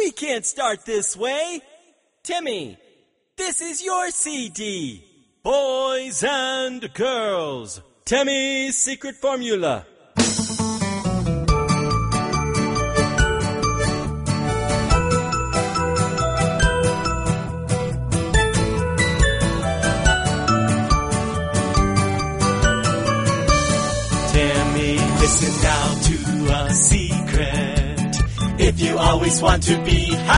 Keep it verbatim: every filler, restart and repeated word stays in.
We can't start this way. Timmy, this is your C D. Boys and girls, Timmy's secret formula. Timmy, listen now to a secret. If you always want to be happy,